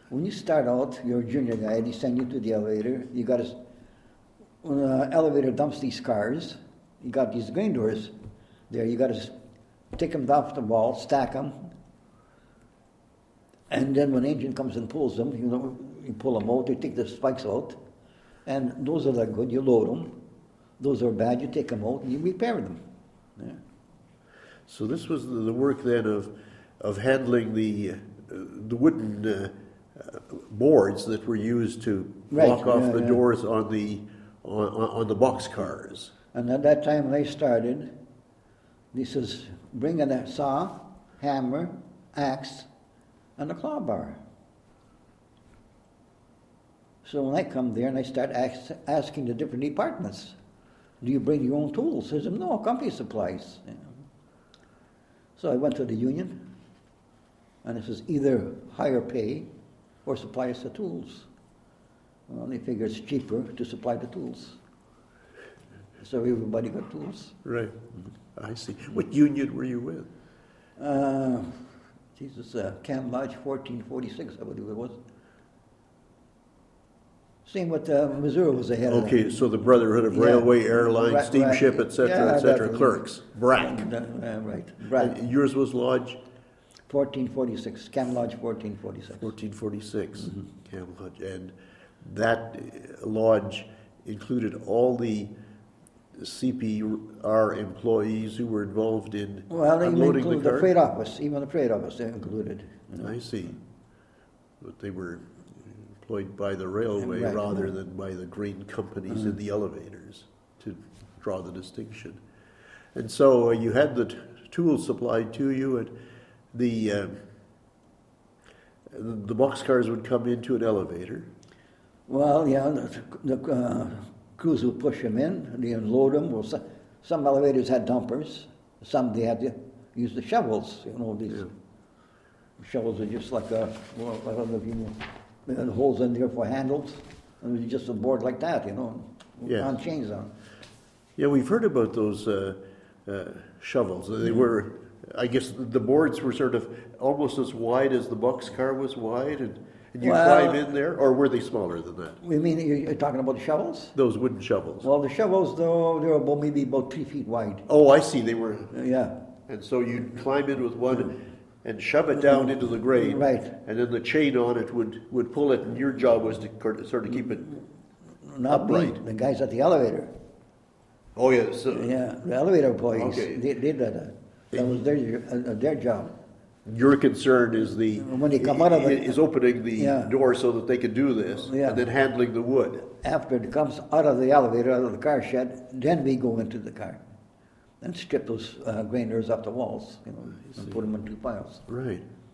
When you start out, you're a junior guy, they send you to the elevator. You got to, when the elevator dumps these cars, you got these grain doors there. You got to take them off the wall, stack them, and then when the engine comes and pulls them, you pull them out. You take the spikes out, and those are good. You load them. Those are bad. You take them out and you repair them. Yeah. So this was the work then of handling the wooden boards that were used to block off the doors on the boxcars. And at that time when I started, this is bringing a saw, hammer, axe, and a claw bar. So when I come there and I start asking the different departments, do you bring your own tools? I said, no, company supplies. You know. So I went to the union, and it says either higher pay or supply us the tools. Well, they figure it's cheaper to supply the tools. So everybody got tools. Right. I see. What union were you with? Cam Lodge 1446, I believe it was. Same with Missouri was ahead of Okay, so the Brotherhood of Railway, Airline, Steamship, etc., clerks. BRAC. Right. BRAC. Yours was Lodge? 1446, Cam Lodge 1446. 1446, Cam Lodge. And that lodge included all the CPR employees who were involved in unloading the cars? The freight office, even the freight office they included. You know. I see. But they were employed by the railway rather than by the grain companies in the elevators, to draw the distinction. And so you had the tools supplied to you, and the boxcars would come into an elevator. Well, yeah, the crews would push them in, they unload them. Well, some elevators had dumpers, some they had to use the shovels. You know, these shovels are just like I don't know if you know. They had holes in there for handles, and it was just a board like that, you know, on chains on. Yeah, we've heard about those shovels. They were, I guess, the boards were sort of almost as wide as the boxcar was wide, and you climb in there, or were they smaller than that? You mean you're talking about the shovels? Those wooden shovels. Well, the shovels, though, they were maybe about 3 feet wide. Oh, I see. They were. Yeah. And so you'd climb in with one and shove it down into the grade. Right. And then the chain on it would pull it, and your job was to sort of keep it upright. The guys at the elevator. Oh, yeah. So, the elevator employees. Okay. They did that. That was their job. Your concern is when they come out of it, is opening the door so that they can do this, and then handling the wood. After it comes out of the elevator, out of the car shed, then we go into the car and strip those grainers off the walls, you know, and put them in 2 piles. Right.